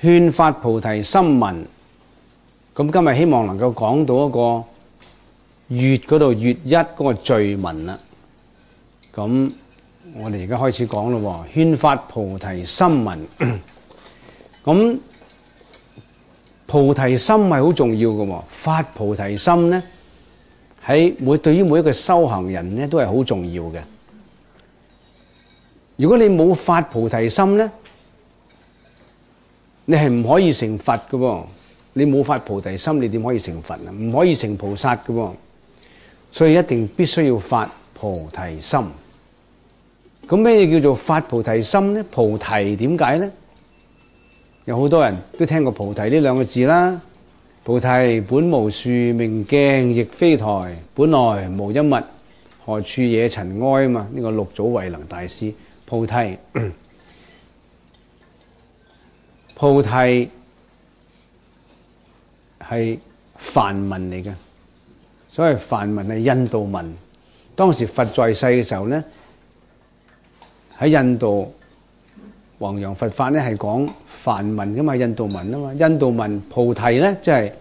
勸發菩提心文。咁今日希望能夠講到一個月嗰度月一嗰個序文啦。咁我哋而家開始講咯，勸發菩提心文。咁菩提心係好重要嘅，發菩提心咧對於每一個修行人咧都係好重要嘅。如果你冇發菩提心咧，你係唔可以成佛嘅。你冇發菩提心，你點可以成佛啊？唔可以成菩薩嘅。所以一定必須要發菩提心。咁咩叫做發菩提心咧？菩提點解咧？有好多人都聽過菩提呢兩個字啦。菩提本無樹，明鏡亦非台，本來無一物，何處惹塵埃啊嘛。呢個六祖慧能大師。菩提，菩提係梵文嚟嘅，所謂梵文係印度文。當時佛在世嘅時候咧，喺印度弘揚佛法咧係講梵文噶嘛，印度文啊嘛。印度文菩提咧即係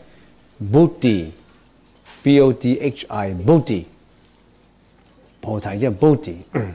Bodhi，B-O-D-H-I， Bodhi， 菩提即係 Bodhi。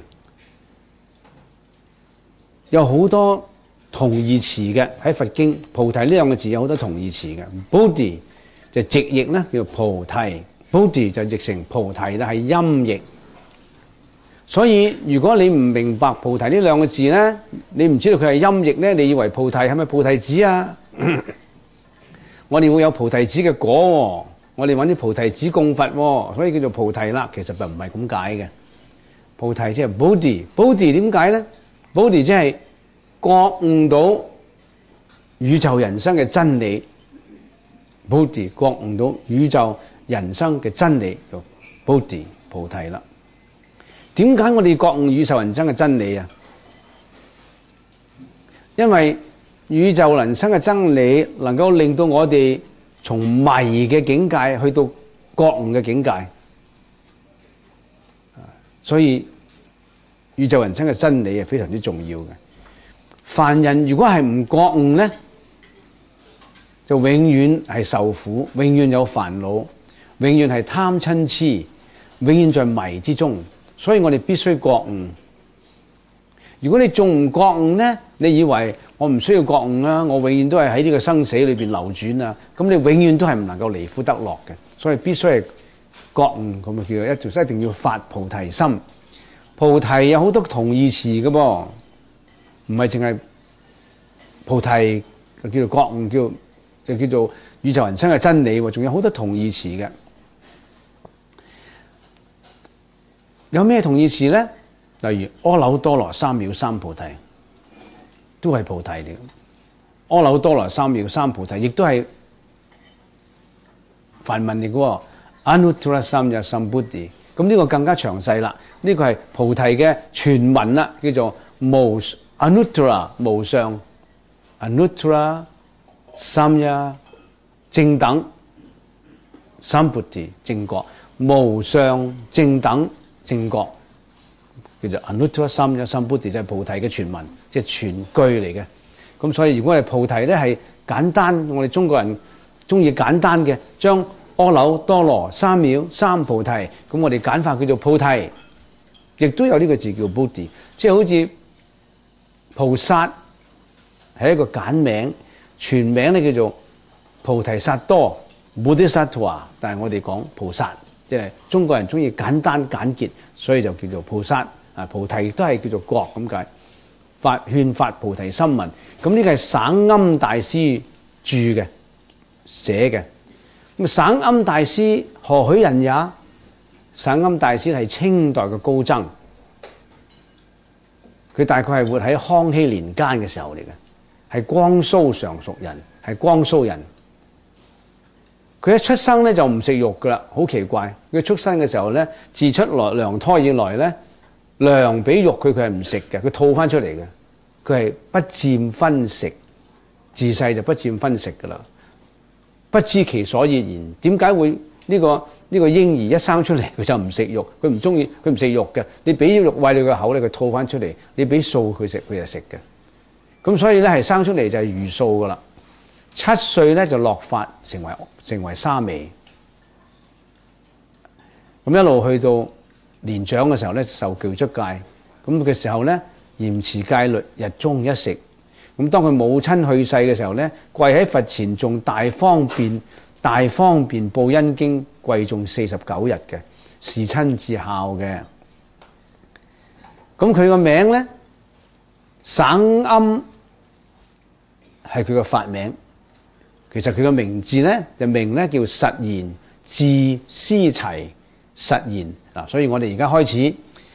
有好多同義詞嘅喺佛經，菩提呢兩個字有好多同義詞嘅。Bodhi 就直譯咧叫菩提， Bodhi 就譯成菩提啦，係音譯。所以如果你唔明白菩提呢兩個字咧，你唔知道佢係音譯咧，你以為菩提係咪菩提子啊？我哋會有菩提子嘅果，我哋揾啲菩提子供佛，所以叫做菩提啦。其實就唔係咁解嘅。菩提即係 Bodhi，Bodhi 點解咧？Bodhi 即係覺悟到宇宙人生嘅真理。Bodhi 覺悟到宇宙人生嘅真理，就 Bodhi 菩提啦。點解我哋覺悟宇宙人生嘅真理啊？因為宇宙人生嘅真理能夠令到我哋從迷嘅境界去到覺悟嘅境界，所以宇宙人生嘅真理係非常之重要嘅。凡人如果係唔覺悟咧，就永遠係受苦，永遠有煩惱，永遠係貪嗔痴，永遠在迷之中。所以我哋必須覺悟。如果你仲唔覺悟咧，你以為我唔需要覺悟啦，我永遠都係喺呢個生死裏邊流轉啊，咁你永遠都係唔能夠離苦得樂嘅。所以必須係覺悟，咁啊叫做一定要發菩提心。菩提有好多同義詞嘅噃，唔係淨係菩提就叫做覺悟，就叫做宇宙人生嘅真理，仲有好多同義詞嘅。有咩同義詞咧？例如阿耨多羅三藐三菩提，都係菩提嚟嘅。阿耨多羅三藐三菩提亦都係梵文嚟嘅。Anuttara Samya Sambuddhi， 咁呢個更加詳細啦。呢個係菩提嘅全文啦，叫做Anuttara 無上 ，Anuttara Samya 正等 Sambuddhi 正覺，無上正等正覺，叫做 Anuttara Samya Sambuddhi， 就係菩提嘅全文，即係全句嚟嘅。咁所以如果係菩提咧，係簡單，我哋中國人中意簡單嘅，將阿耨多羅三藐三菩提，咁我哋簡化叫做菩提，亦都有呢個字叫 Bodhi， 即係好似菩薩係一個簡名，全名咧叫做菩提薩多 Bodhisattva， 但係我哋講菩薩，即係中國人中意簡單簡潔，所以就叫做菩薩啊。菩提都係叫做覺咁解。勸發菩提心文，咁呢個係省庵大師著嘅寫嘅。咁省庵大師何許人也？省庵大師係清代嘅高僧，佢大概係活喺康熙年間嘅時候嚟嘅，係江蘇常熟人，係江蘇人。佢一出生咧就唔食肉噶啦，好奇怪。佢出生嘅時候咧，自出來娘胎以來咧，糧俾肉佢係唔食嘅，佢吐翻出嚟嘅。佢係不佔分食，自細就不佔分食噶啦。不知其所以然，點解會呢個嬰兒一生出嚟佢就唔食肉？佢唔中意，佢唔食肉嘅。你俾肉餵你個口咧，佢吐翻出嚟；你俾素佢食，佢就食嘅。咁所以咧係生出嚟就係茹素噶啦。 7歲咧就落髮成為沙彌，咁一路去到年長嘅時候咧受具足戒，咁嘅時候咧嚴持戒律，日中一食。咁當佢母親去世嘅時候咧，跪喺佛前誦大方便報恩經，跪誦49日嘅，侍親至孝嘅。咁佢個名咧，省庵係佢個法名。其實佢個名字咧就名咧叫實言，字思齊，實言嗱。所以我哋而家開始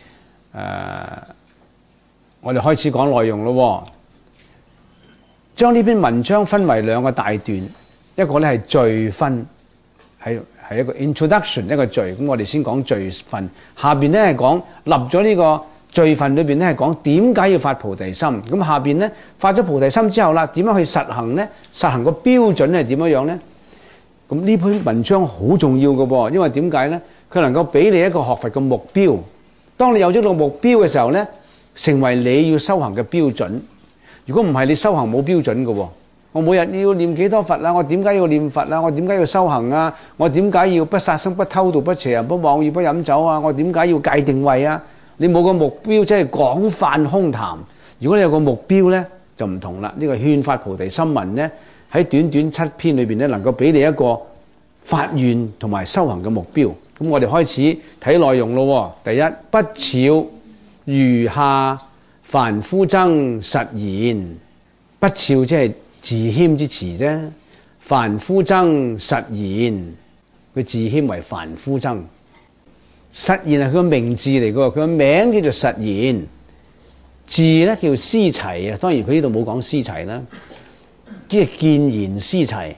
我哋開始講內容咯。將呢篇文章分為2個大段，一個咧係序分，係一個 introduction， 一個序。咁我哋先講序分，下邊咧係講立咗呢個序分裏邊咧係講點解要發菩提心。咁下邊咧發咗菩提心之後啦，點樣去實行咧？實行個標準係點樣咧？咁呢篇文章好重要嘅噃，因為點解咧？佢能夠俾你一個學佛嘅目標。當你有咗個目標嘅時候咧，成為你要修行嘅標準。如果唔係，你修行冇標準嘅喎。我每日要念幾多佛啦？我點解要念佛啦？我點解要修行啊？我點解要不殺生、不偷盜、不邪淫、不妄語、不飲酒啊？我點解要戒定慧啊？你冇個目標，即係廣泛空談。如果你有個目標咧，就唔同啦。呢個勸發菩提心文咧，喺短短7篇裏邊咧，能夠俾你一個發願同埋修行嘅目標。咁我哋開始睇內容咯。第一，不肖餘下凡夫僧實言，不肖即係自謙之詞啫。凡夫僧實言，佢自謙為凡夫僧。實言係佢個名字嚟嘅，佢個名叫做實言，字咧叫思齊啊。當然佢呢度冇講思齊啦，即係見言思齊。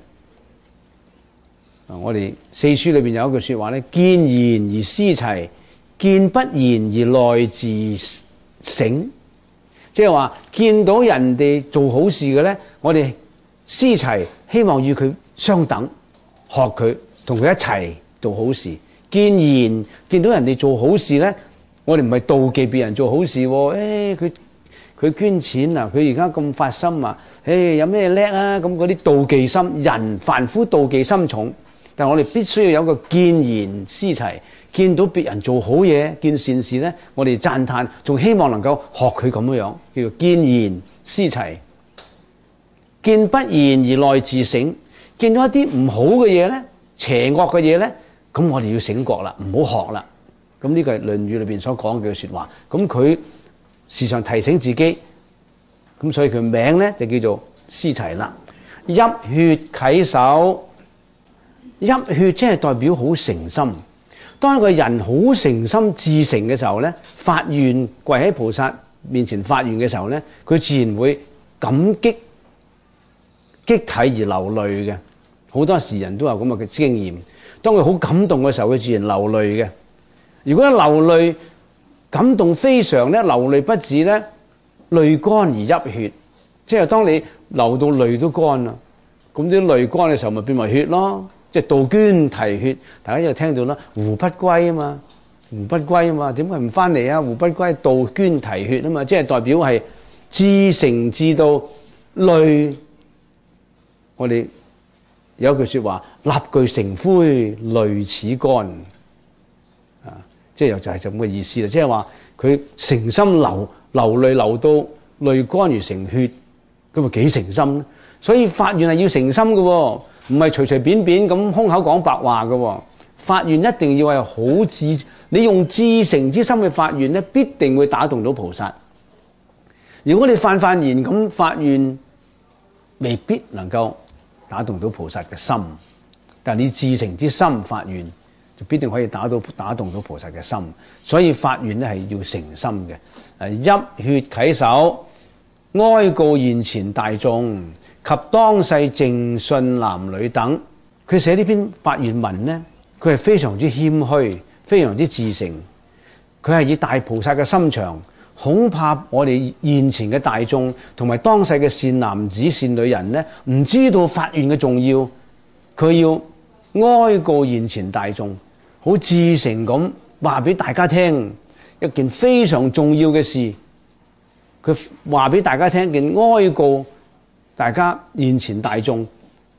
我哋四書裏邊有一句說話咧：見言而思齊，見不言而內自省。即係話見到人哋做好事嘅咧，我哋思齊，希望與佢相等，學佢，同佢一齊做好事。見言，見到人哋做好事咧，我哋唔係妒忌別人做好事喎。佢捐錢啊，佢而家咁發心啊，有咩叻啊？咁嗰啲妒忌心，人凡夫妒忌心重。但係我哋必須要有個見言思齊，見到別人做好嘢、見善事咧，我哋讚歎，仲希望能夠學佢咁樣，叫做見言思齊。見不言而內自省，見到一啲唔好嘅嘢咧、邪惡嘅嘢咧，咁我哋要醒覺啦，唔好學啦。咁呢個係《論語》裏邊所講嘅說話。咁佢時常提醒自己，咁所以佢名咧就叫做思齊啦。泣血稽首。泣血即係代表好誠心。當一個人好誠心至誠嘅時候咧，發願跪喺菩薩面前發願嘅時候咧，佢自然會感激激體而流淚嘅。好多時人都有咁嘅經驗。當佢好感動嘅時候，佢自然流淚嘅。如果一流淚感動非常咧，流淚不止咧，淚乾而泣血，即係當你流到淚都乾啦，咁啲淚乾嘅時候咪變為血咯。即係杜鵑啼血，大家又聽到啦，胡不歸啊嘛，胡不歸啊嘛，點解唔翻嚟啊？胡不歸，杜鵑啼血啊嘛，即係代表係至誠至到淚。我哋有一句說話，蠟炬成灰淚始乾啊，即係又就係咁嘅意思啦。即係話佢誠心流淚流到淚乾而成血，咁咪幾誠心咧？所以發願係要誠心嘅喎。唔係隨隨便便咁空口講白話嘅，發願一定要係好你用至誠之心去發願咧，必定會打動到菩薩。如果你泛言咁發願，未必能夠打動到菩薩嘅心。但你至誠之心發願，就必定可以打動到菩薩嘅心。所以發願咧係要誠心嘅。泣血稽首，哀告現前大眾。及當世淨信男女等，佢寫呢篇發願文呢，佢係非常之謙虛，非常之至誠。佢係以大菩薩嘅心腸，恐怕我哋現前嘅大眾同埋當世嘅善男子善女人呢，唔知道發願嘅重要。佢要哀告現前大眾，好至誠咁話俾大家聽一件非常重要嘅事。佢話俾大家聽件哀告大家現前大眾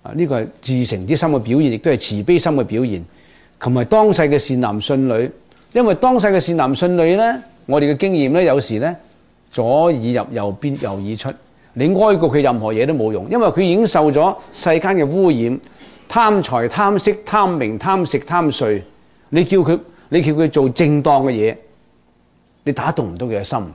呢個係至誠之心嘅表現，亦都係慈悲心嘅表現，同埋當世嘅善男信女。因為當世嘅善男信女咧，我哋嘅經驗咧，有時咧左耳入右邊，右耳出。你哀告佢任何嘢都冇用，因為佢已經受咗世間嘅污染，貪財、貪色、貪名、貪食、貪睡。你叫佢做正當嘅嘢，你打動唔到佢嘅心。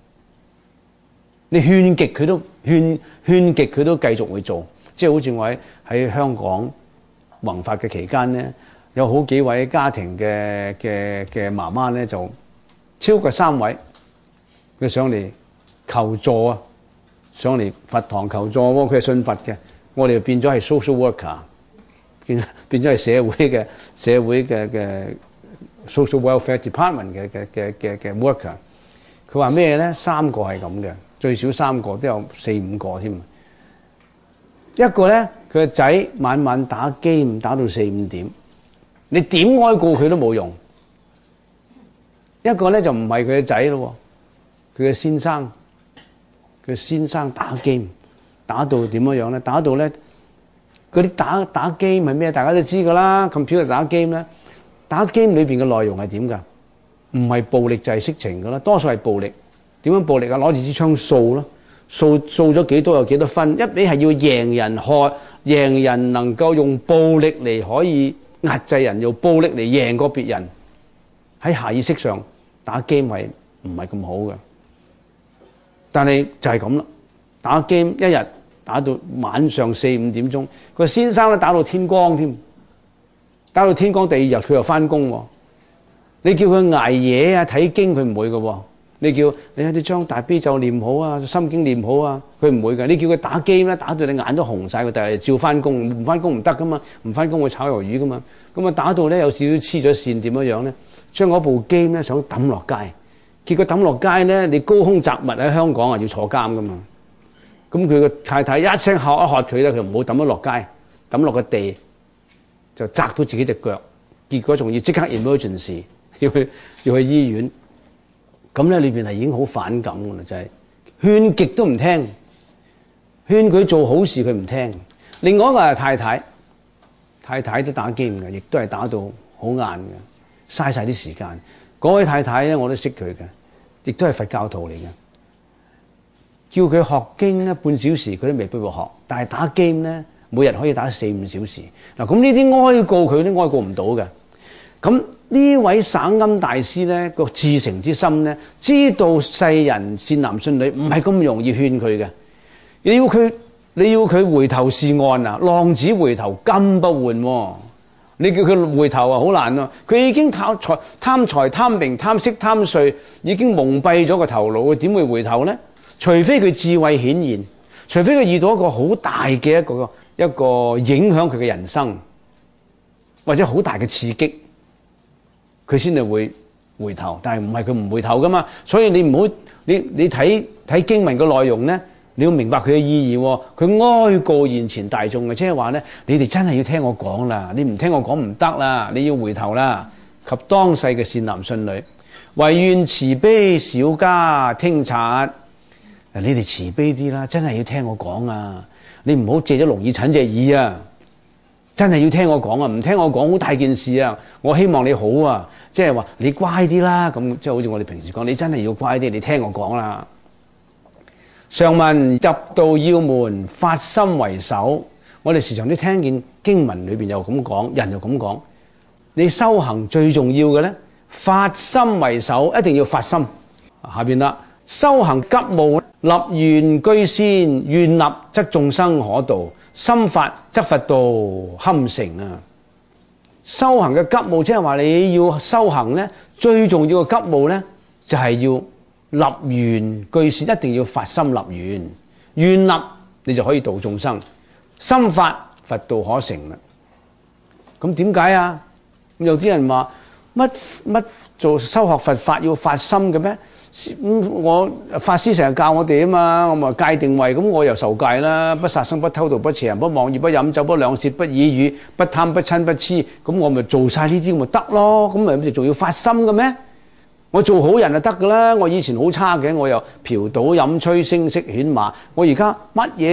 你勸極佢都繼續會做。即係好似我喺香港弘法嘅期間咧，有好幾位家庭嘅媽媽咧，就超過3位，佢上嚟求助啊，上嚟佛堂求助喎。佢係信佛嘅，我哋就變咗係 social worker， 變咗係社會嘅 social welfare department 嘅 worker。佢話咩咧？3個係咁嘅，最少3個，都有4、5個添。一個咧，佢個仔晚晚打機，打到4、5點，你點哀告佢都冇用。一個咧就唔係佢嘅仔咯，佢嘅先生，佢先生打機，打到點樣咧？打到咧嗰啲打機係咩？大家都知噶啦，computer 打機咧，打機裏邊嘅內容係點㗎？唔係暴力就係色情㗎啦，多數係暴力。點樣暴力啊？攞住支槍掃咯。掃咗幾多有幾多分，一味係要贏人，贏人能夠用暴力嚟可以壓制人，用暴力嚟贏過別人。喺下意識上打機係唔係咁好嘅，但係就係咁啦。打機一日打到晚上4、5點鐘，個先生咧打到天光添，打到天光第2日佢又翻工喎。你叫佢捱夜啊睇經，佢唔會嘅喎。你將大悲咒念好啊，心經念好啊，佢唔會嘅。你叫佢打機咧，打到你眼都紅晒，佢第日照翻工，唔翻工唔得噶嘛，唔翻工會炒魷魚噶嘛。咁啊打到咧有少少黐咗線，點樣咧？將嗰部機咧想抌落街，結果抌落街咧，你高空擲物喺香港啊要坐監噶嘛。咁佢個太太一聲喝一喝佢咧，佢唔好抌咗落街，抌落個地就砸到自己隻腳，結果仲要即刻 emergency 要去醫院。咁咧裏邊係已經好反感㗎啦，就係勸極都唔聽，勸佢做好事佢唔聽。另外一個係太太都打機嘅，亦都係打到好晏嘅，嘥晒啲時間。嗰位太太咧我都識佢嘅，亦都係佛教徒嚟嘅。叫佢學經咧半小時佢都未必會學，但係打機咧每日可以打4、5小時。嗱，咁呢啲哀告佢都哀告唔到嘅。咁呢位省欽大師咧個至誠之心咧，知道世人善男信女唔係咁容易勸佢嘅。你要佢回頭是岸啊，浪子回頭金不換喎。你叫佢回頭啊，好難啊。佢已經貪財貪名貪色貪睡，已經蒙蔽咗個頭腦，佢點會回頭咧？除非佢智慧顯現，除非佢遇到一個好大嘅一個影響佢嘅人生，或者好大嘅刺激。佢先至會回頭，但係唔係佢唔回頭噶嘛？所以你唔好你睇經文嘅內容咧，你要明白佢嘅意義。佢哀告現前大眾嘅，即係話咧，你哋真係要聽我講啦，你唔聽我講唔得啦，你要回頭啦。及當世嘅善男信女，唯願慈悲小家聽察。你哋慈悲啲啦，真係要聽我講啊！你唔好借咗聾耳陳隻耳啊！真係要聽我講啊！唔聽我講好大件事啊！我希望你好啊，即係話你乖啲啦，咁即係好似我哋平時講，你真係要乖啲，你聽我講啦。常聞入道要門，發心為首。我哋時常都聽見經文裏邊又咁講，人又咁講。你修行最重要嘅咧，發心為首，一定要發心。下邊啦，修行急務，立願居先，願立則眾生可度。心發則佛道堪成啊！修行嘅急務，即係話你要修行咧，最重要嘅急務咧，就係要立願居先，一定要發心立願，願立你就可以度眾生，心發佛道可成啦。咁點解啊？有啲人話乜做修學佛法要發心嘅咩？我法師成日教我哋啊嘛，我咪戒定慧，咁我又受戒啦，不殺生不偷盜不邪淫不妄語不飲酒不兩舌不綺語不貪不嗔不痴，咁我咪做晒呢啲咪得咯？咁咪仲要發心嘅咩？我做好人就得噶啦。我以前好差嘅，我又嫖賭飲吹聲色犬馬，我而家乜嘢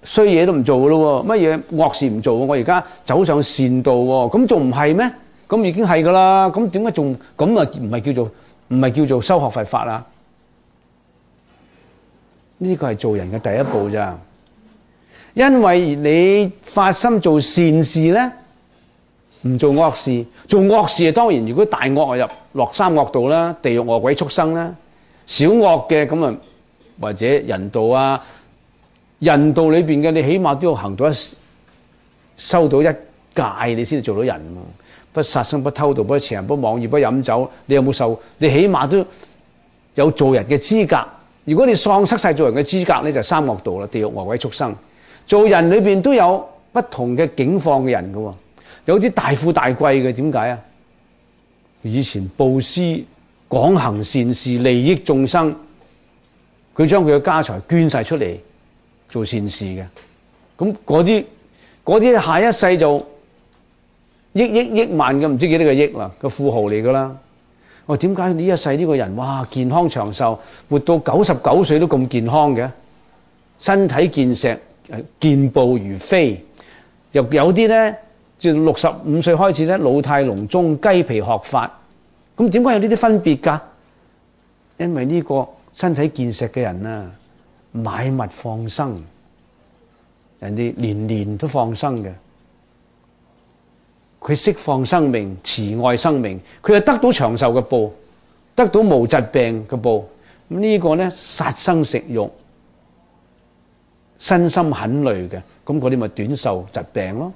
衰嘢都唔做噶咯，乜嘢惡事唔做，我而家走上善道喎，咁仲唔係咩？咁已經係噶啦，咁點解仲咁啊？唔係叫做修學佛法啊？呢個係做人嘅第一步咋，因為你發心做善事咧，唔做惡事。做惡事啊，當然如果大惡入落三惡道啦，地獄餓鬼畜生啦。小惡嘅咁啊，或者人道啊，人道裏邊嘅你起碼都要行到修到一戒，你先至做到人嘛。不殺生、不偷盜、不邪淫、不妄語、不飲酒，你有冇受？你起碼都有做人嘅資格。如果你喪失晒做人嘅資格咧，就三惡道啦，地獄餓鬼畜生。做人裏邊都有不同嘅境況嘅人㗎喎，有啲大富大貴嘅，點解啊？以前布施廣行善事，利益眾生，佢將佢嘅家財捐晒出嚟做善事嘅，咁嗰啲下一世就億萬嘅，唔知幾多個億啦，個富豪嚟噶啦。我點解呢一世呢個人哇健康長壽，活到99歲都咁健康嘅，身體健碩，健步如飛。又有啲咧，就65歲開始咧，老態龍鍾，雞皮鶴髮。咁點解有呢啲分別㗎？因為呢個身體健碩嘅人啊，買物放生，人哋年年都放生嘅。佢釋放生命，慈愛生命，佢就得到長壽嘅報，得到無疾病嘅報。咁呢個咧，殺生食肉，身心很累嘅，咁嗰啲咪短壽疾病咯。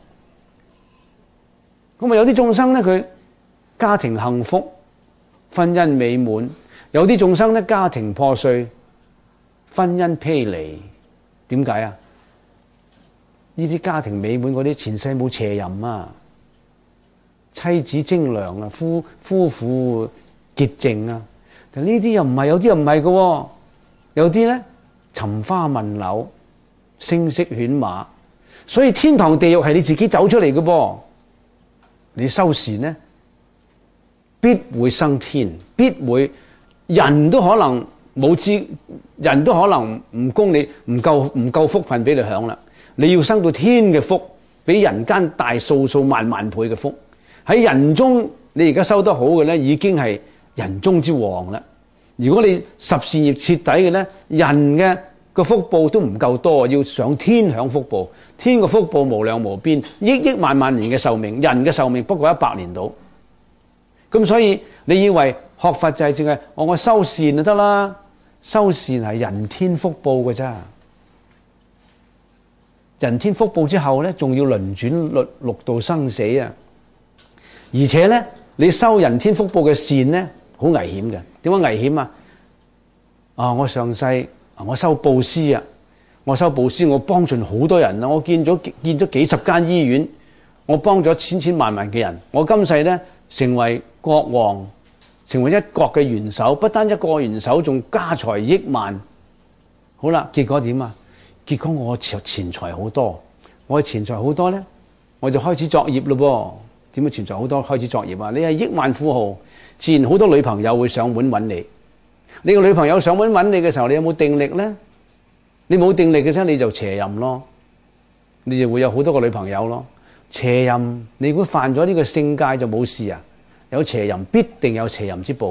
咁啊有啲眾生咧，佢家庭幸福，婚姻美滿；有啲眾生咧，家庭破碎，婚姻披離。點解啊？呢啲家庭美滿嗰啲前世冇邪淫啊，妻子精良啊，夫婦潔淨啊。但呢啲又唔係，有啲又唔係嘅。有啲咧，尋花問柳，聲色犬馬。所以天堂地獄係你自己走出嚟嘅噃。你修善呢，必會生天，必會人都可能冇知，人都可能唔供你，唔夠福分俾你享啦。你要生到天嘅福，比人間大數萬倍嘅福。喺人中，你而家修得好嘅咧，已經係人中之王啦。如果你十善業徹底嘅咧，人嘅個福報都唔夠多，要上天享福報。天個福報無量無邊，億萬年嘅壽命，人嘅壽命不過100年到。咁所以你以為學佛就係淨係我修善就得啦？修善係人天福報嘅咋。人天福報之後咧，仲要輪轉六道生死啊！而且咧，你修人天福報嘅善咧，好危險嘅。點解危險啊？我上世我修布施啊，我修布施，我幫盡好多人啊，我建咗幾十間醫院，我幫咗千萬嘅人。我今世咧成為國王，成為一國嘅元首，不單一國元首，仲家財億萬。好啦，結果點啊？結果我錢財好多，我錢財好多咧，我就開始作業咯噃。點解錢財好多開始作業啊？你係億萬富豪，自然好多女朋友會上門揾你。你個女朋友上門揾你嘅時候，你有冇定力咧？你冇定力嘅時候，你就邪淫咯，你就會有好多個女朋友咯。邪淫，你如果犯咗呢個性戒就冇事啊？有邪淫必定有邪淫之報。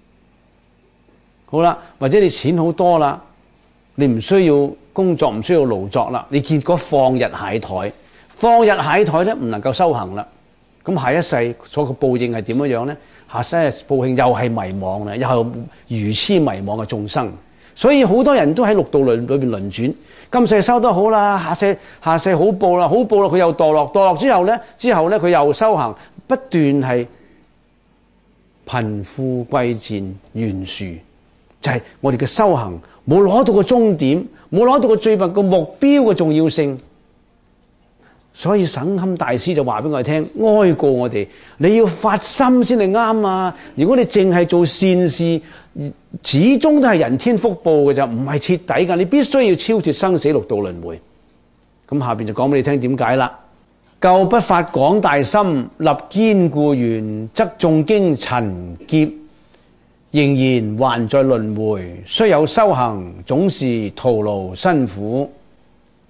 好啦，或者你錢好多啦，你唔需要工作，唔需要勞作啦，你結果放日懈怠，放日懈怠咧唔能夠修行啦。咁下一世所個報應係點樣咧？下世報應又係迷惘啦，又係愚痴迷惘嘅眾生。所以好多人都喺六道裏邊輪轉。今世修得好啦，下世好報啦，好報啦，佢又墮落，墮落之後咧佢又修行，不斷係貧富貴賤懸殊，就係我哋嘅修行冇攞到個終點，冇攞到個最後個目標嘅重要性。所以省欽大師就話俾我哋聽，哀告我哋，你要發心先係啱啊！如果你淨係做善事，始終都係人天福報嘅咋，唔係徹底噶。你必須要超脫生死六道輪迴。咁下邊就講俾你聽點解啦。舊不發廣大心，立堅固願，則誦經陳劫，仍然還在輪迴。雖有修行，總是徒勞辛苦。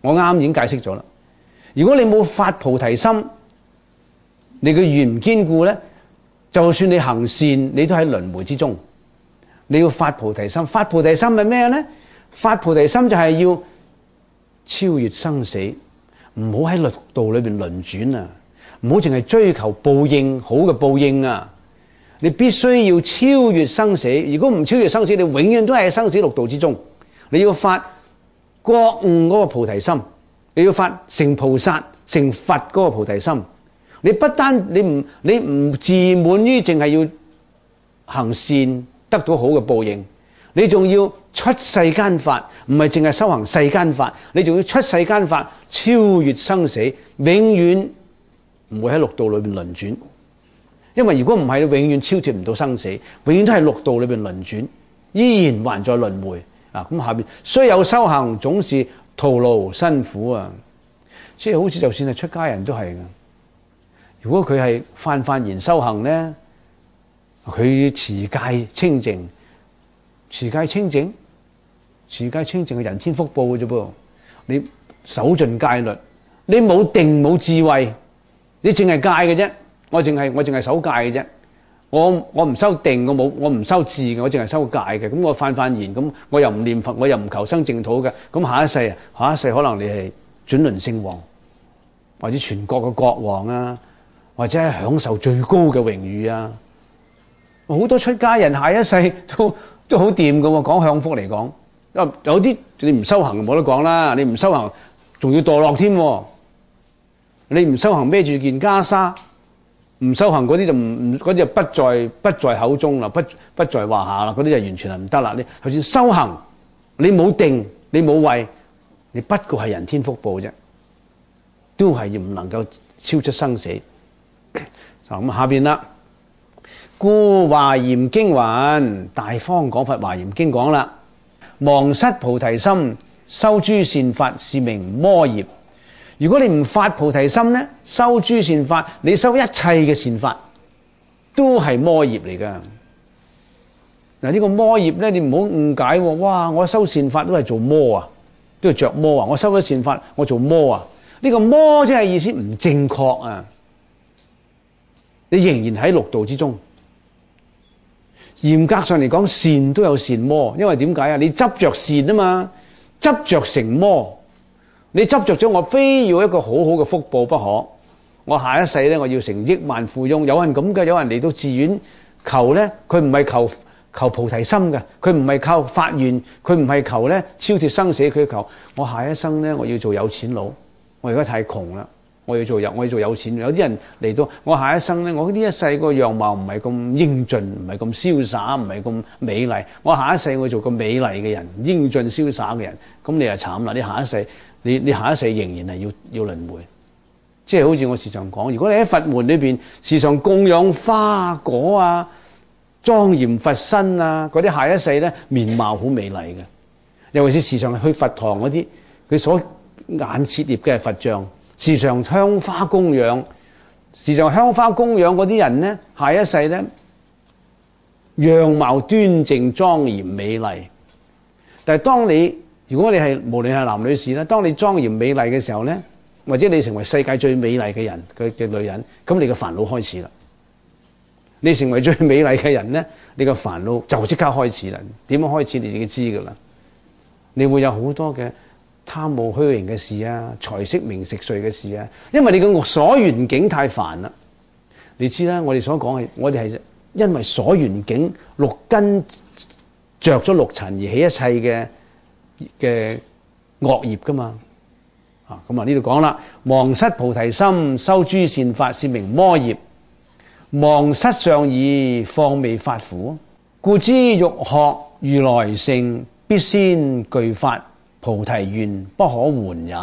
我啱已經解釋咗啦。如果你冇發菩提心，你嘅願唔堅固咧，就算你行善，你都喺輪迴之中。你要發菩提心，發菩提心係咩咧？發菩提心就係要超越生死，唔好喺六道裏邊輪轉啊！唔好淨係追求報應，好嘅報應啊！你必須要超越生死。如果唔超越生死，你永遠都係喺生死六道之中。你要發覺悟嗰個菩提心，你要發成菩薩、成佛嗰個菩提心。你不單你唔自滿於淨係要行善得到好嘅報應，你仲要出世間法，唔係淨係修行世間法，你仲要出世間法，超越生死，永遠唔會喺六道裏邊輪轉。因為如果唔係，你永遠超脫唔到生死，永遠都係六道裏邊輪轉，依然還在輪迴啊！咁下邊雖有修行，總是徒勞辛苦啊！即係好似就算係出家人都係嘅。如果佢係泛然修行咧，佢持戒清淨，持戒清淨係人天福報嘅啫噃。你守盡戒律，你冇定冇智慧，你淨係戒嘅啫。我淨係守戒嘅啫。我唔修定，我唔修智嘅，我淨係修戒嘅。咁我泛然，咁我又唔念佛，我又唔求生淨土嘅。咁下一世可能你係轉輪聖王，或者全國嘅國王啊，或者係享受最高嘅榮譽啊。好多出家人下一世都好掂㗎喎。講享福嚟講，有啲你唔修行冇得講啦。你唔修行仲要墮落添。你唔修行孭住件袈裟，唔修行嗰啲就嗰啲就不在口中啦，不在話下啦。嗰啲就完全係唔得啦。你就算修行，你冇定，你冇慧，你不過係人天福報啫，都係唔能夠超出生死。就咁下邊啦。故華嚴經云，大方廣佛華嚴經講啦，忘失菩提心，修諸善法，是名魔業。如果你唔發菩提心咧，修諸善法，你修一切嘅善法都係魔業嚟噶。嗱，呢個魔業咧，你唔好誤解喎。哇，我修善法都係做魔啊，都係着魔啊。我修咗善法，我做魔啊。呢個魔即係意思唔正確啊。你仍然喺六道之中。嚴格上嚟講，善都有善魔，因為點解啊？你執着善啊嘛，執着成魔。你執着咗，我非要一個好好嘅福報不可。我下一世咧，我要成億萬富翁。有人咁嘅，有人嚟到寺院求咧，佢唔係求菩提心嘅，佢唔係靠發願，佢唔係求咧超脫生死，佢求我下一生咧，我要做有錢佬。我而家太窮啦，我要做有錢。有啲人嚟到我下一生咧，我呢一世個樣貌唔係咁英俊，唔係咁瀟灑，唔係咁美麗。我下一世我做個美麗嘅人，英俊瀟灑嘅人。咁你就慘啦！你下一世。你下一世仍然係要輪迴，即係好似我時常講，如果你喺佛門裏邊時常供養花果啊、莊嚴佛身啊，嗰啲下一世咧面貌好美麗嘅。尤其是時常去佛堂嗰啲，佢所眼設立嘅佛像，時常香花供養，時常香花供養嗰啲人咧，下一世咧樣貌端正莊嚴美麗。但係當你如果你係無論係男女士咧，當你莊嚴美麗嘅時候咧，或者你成為世界最美麗嘅人嘅女人，咁你嘅煩惱開始啦。你成為最美麗嘅人咧，你嘅煩惱就即刻開始啦。點樣開始你自己知噶啦。你會有好多嘅貪慕虛榮嘅事啊，財色名食睡嘅事啊，因為你嘅所緣境太煩啦。你知啦，我哋所講係我哋係因為所緣境六根着咗六塵而起一切嘅惡業噶嘛。咁啊呢度講啦，忘失菩提心，修諸善法，是名魔業。忘失上已，況未發乎？故知欲學如來乘，必先具發菩提願，不可緩也。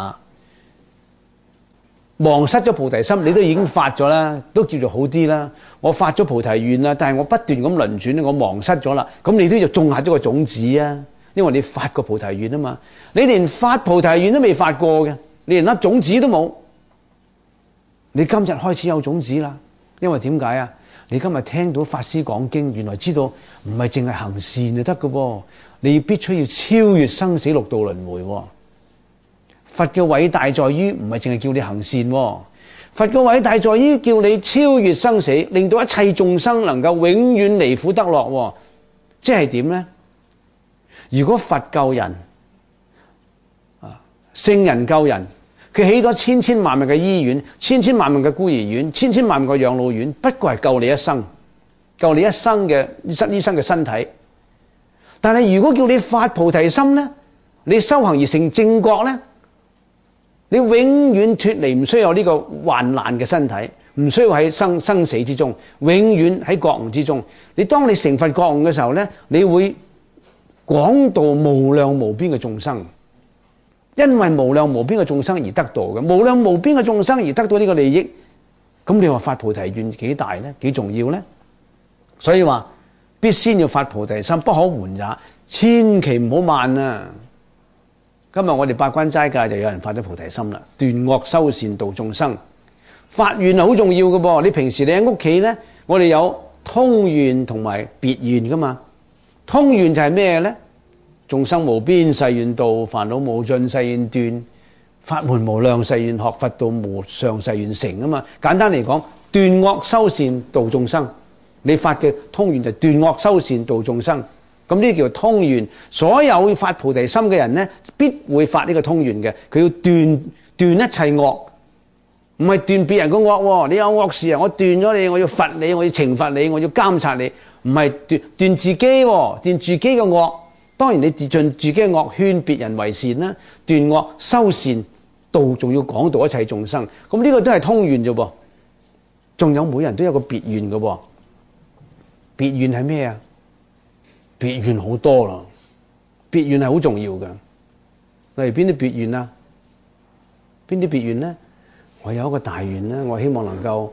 忘失咗菩提心，你都已經發咗啦，都叫做好啲啦。我發咗菩提願啦，但係我不斷咁輪轉，我忘失咗啦。咁你都要種下咗個種子啊，因為你發過菩提願啊嘛。你連發菩提願都未發過嘅，你連粒種子都冇。你今日開始有種子啦，因為點解啊？你今日聽到法師講經，原來知道唔係淨係行善就得嘅噃，你必須要超越生死六道輪迴。 佛嘅偉大在於唔係淨係叫你行善喎，佛嘅偉大在於叫你超越生死，令到一切眾生能夠永遠離苦得樂喎。即係點呢？如果佛救人，聖人救人，佢起咗千千萬萬嘅醫院、千千萬萬嘅孤兒院、千千萬萬嘅養老院，不過係救你一生，救你一生嘅醫生嘅身體。但係如果叫你發菩提心呢，你修行而成正覺呢，你永遠脫離唔需要有呢個患難嘅身體，唔需要喺生死之中，永遠喺覺悟之中。當你成佛覺悟嘅時候呢，你會廣度無量無邊嘅眾生。因為無量無邊嘅眾生而得到嘅，無量無邊嘅眾生而得到呢個利益，咁你話發菩提願幾大呢？幾重要呢？所以話必先要發菩提心，不可緩也，千祈唔好慢啊！今日我哋八關齋戒就有人發咗菩提心啦，斷惡修善度眾生，發願係好重要嘅噃。你平時你喺屋企呢，我哋有通願同埋別願噶嘛。通願就係咩呢？眾生無邊誓願度，煩惱無盡誓願斷，法門無量誓願學，佛道無上誓願成啊嘛。簡單嚟講，斷惡修善度眾生，你發嘅通願就斷惡修善度眾生，咁呢叫通願。所有發菩提心嘅人呢，必會發呢個通願嘅。佢要斷一切惡，唔係斷別人嘅惡。你有惡事啊，我斷咗你，我要罰你，我要懲罰你，我要監察你，唔係斷自己，斷自己嘅惡。當然你盡自己嘅惡勸別人為善啦，斷惡修善度，仲要講到一切眾生，咁呢個都係通願啫噃。仲有每人都有個別願嘅喎，別願係咩啊？別願好多啦，別願係好重要嘅。例如邊啲別願啊？邊啲別願咧？我有一個大願咧，我希望能夠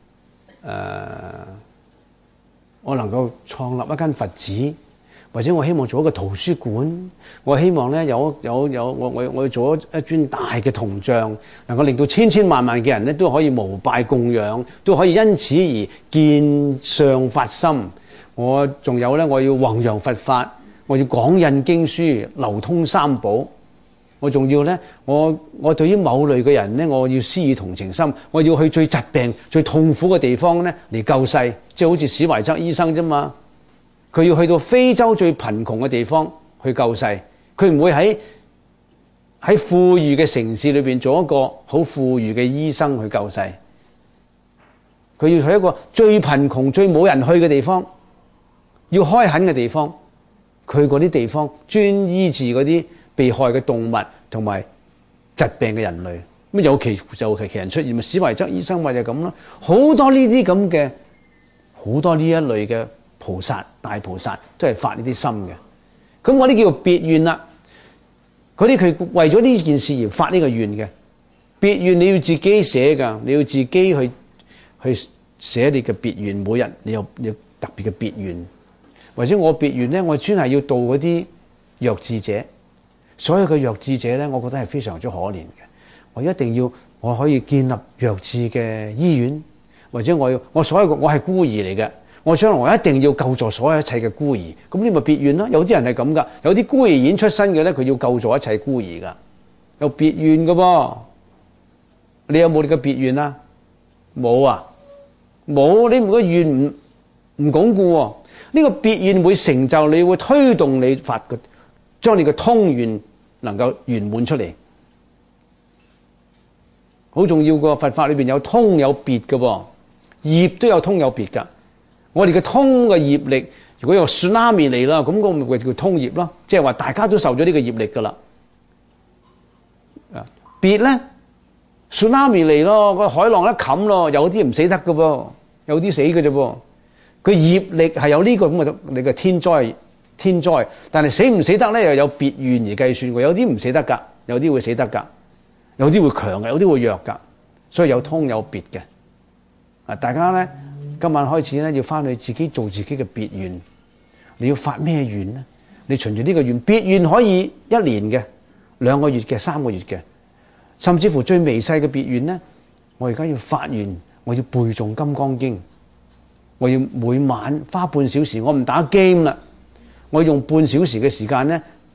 我能夠創立一間佛寺。或者我希望做一個圖書館，我希望咧我要做一尊大嘅銅像，能夠令到千千萬萬嘅人咧都可以膜拜供養，都可以因此而見相發心。我仲有咧，我要弘揚佛法，我要廣印經書，流通三寶。我仲要咧，我對於某類嘅人咧，我要施以同情心，我要去最疾病、最痛苦嘅地方咧嚟救世，即係好似史懷則醫生啫嘛。佢要去到非洲最貧窮嘅地方去救世，佢唔會喺富裕嘅城市裏邊做一個好富裕嘅醫生去救世。佢要去一個最貧窮、最冇人去嘅地方，要開墾嘅地方。佢嗰啲地方專醫治嗰啲被害嘅動物同埋疾病嘅人類。咁有其人出現，咪史懷則醫生咪就咁咯。好多呢啲咁嘅，好多呢一類嘅。菩薩大菩薩都係發呢啲心嘅，咁嗰啲叫做別願啦。嗰啲佢為咗呢件事而發呢個願嘅別願，你要自己寫噶，你要自己去寫你嘅別願。每日你有特別嘅別願，或者我別願咧，我專係要度嗰啲弱智者。所有嘅弱智者咧，我覺得係非常之可憐嘅。我一定要我可以建立弱智嘅醫院，或者我所有我係孤兒嚟嘅。我將來我一定要救助所有一切嘅孤兒，咁你咪別願咯。有啲人係咁噶，有啲孤兒院出身嘅咧，佢要救助一切孤兒噶，有別願噶噃。你有冇你嘅別願啊？冇啊，冇。你唔個願唔鞏固喎。呢個別願會成就你，會推動你發嘅，將你嘅通願能夠圓滿出嚟，好重要個。佛法裏邊有通有別嘅噃，業都有通有別噶。我哋嘅通嘅業力，如果有 tsunami 嚟啦，咁我咪叫通業咯，即係話大家都受咗呢個業力噶啦。別咧 tsunami 嚟咯，個海浪一冚咯，有啲唔死得噶噃，有啲死嘅啫噃。佢業力係有呢個咁嘅你嘅天災，但係死唔死得咧又有別願而計算嘅，有啲唔死得噶，有啲會死得噶，有啲會強嘅，有啲會弱噶，所以有通有別嘅。啊，大家咧。今晚開始咧，要翻去自己做自己嘅別願。你要發咩願呢？你循住呢個願，別願可以1年嘅、2個月嘅、3個月嘅，甚至乎最微細嘅別願呢，我而家要發願，我要背誦《金剛經》，我要每晚花半小時，我唔打 game 啦，我用半小時嘅時間呢，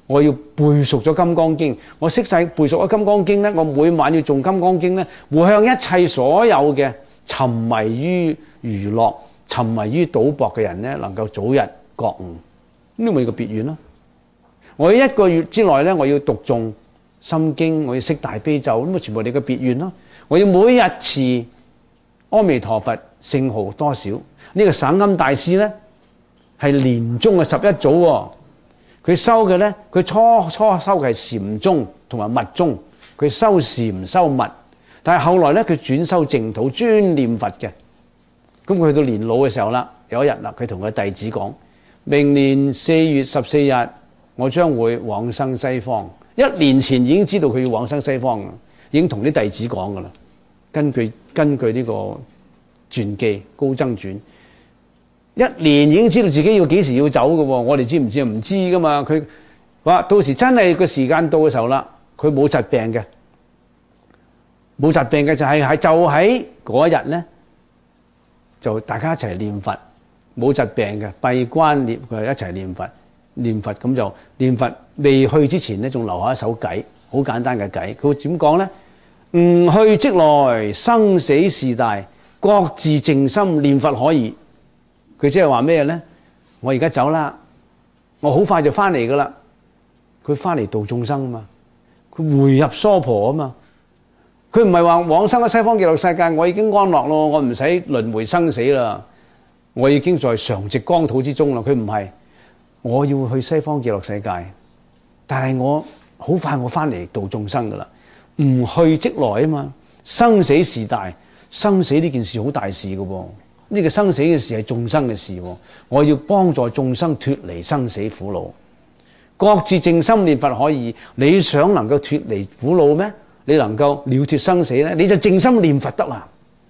我要背熟咗《金剛經》，我識晒背熟咗《金剛經》咧，我每晚要誦《金剛經》咧，會向一切所有嘅沉迷於娛樂、沉迷於賭博嘅人咧，能夠早日覺悟。呢咪個別願咯。我要1個月之內咧，我要讀誦心經，我要識大悲咒，咁咪全部你嘅別願咯。我要每日持阿彌陀佛聖號多少？呢個省欽大師咧係年中嘅11祖喎。佢修嘅咧，佢初修嘅係禪宗同埋密宗，佢修禪唔修密，但係後來咧佢轉修淨土，專念佛嘅。咁佢去到年老嘅時候啦，有一日啦，佢同佢弟子講：明年4月14日，我將會往生西方。1年前已經知道佢要往生西方，已經同啲弟子講噶啦。根據呢個傳記高僧傳。1年已經知道自己要幾時要走嘅喎，我哋知唔知啊？唔知噶嘛。佢話到時真係個時間到嘅時候啦，佢冇疾病嘅，冇疾病嘅就喺嗰一日咧，就大家一齊念佛，冇疾病嘅閉關念，佢係一齊念佛咁就念佛。未去之前咧，仲留下一首偈，好簡單嘅偈。佢會點講咧？吾去即來，生死事大，各自靜心念佛可以。佢即係話咩咧？我而家走啦，我好快就翻嚟噶啦。佢翻嚟度眾生啊嘛，佢回入娑婆啊嘛。佢唔係話往生喺西方極樂世界，我已經安樂咯，我唔使輪迴生死啦，我已經在常寂光土之中啦。佢唔係，我要去西方極樂世界，但係我好快我翻嚟度眾生噶啦。唔去即來啊嘛，生死事大，生死呢件事好大事噶喎。呢個生死嘅事係眾生嘅事喎，我要幫助眾生脫離生死苦惱。各自靜心念佛可以，你想能夠脫離苦惱咩？你能夠了脫生死咧，你就靜心念佛得啦。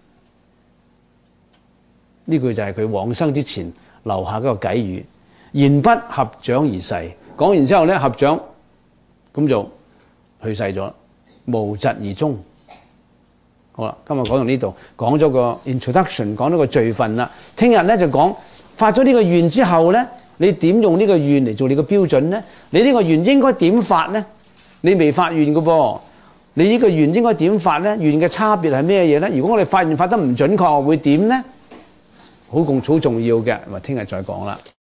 呢句就係佢往生之前留下嗰個偈語，言不合掌而逝。講完之後咧，合掌咁就去世咗，無疾而終。好啦，今日講到呢度，講咗個 introduction， 講咗個序分啦。聽日咧就講發咗呢個願之後咧，你點用呢個願嚟做你個標準咧？你呢個願應該點發咧？你未發願嘅噃，你呢個願應該點發咧？願嘅差別係咩嘢咧？如果我哋發願發得唔準確，會點咧？好重要嘅，咁啊聽日再講啦。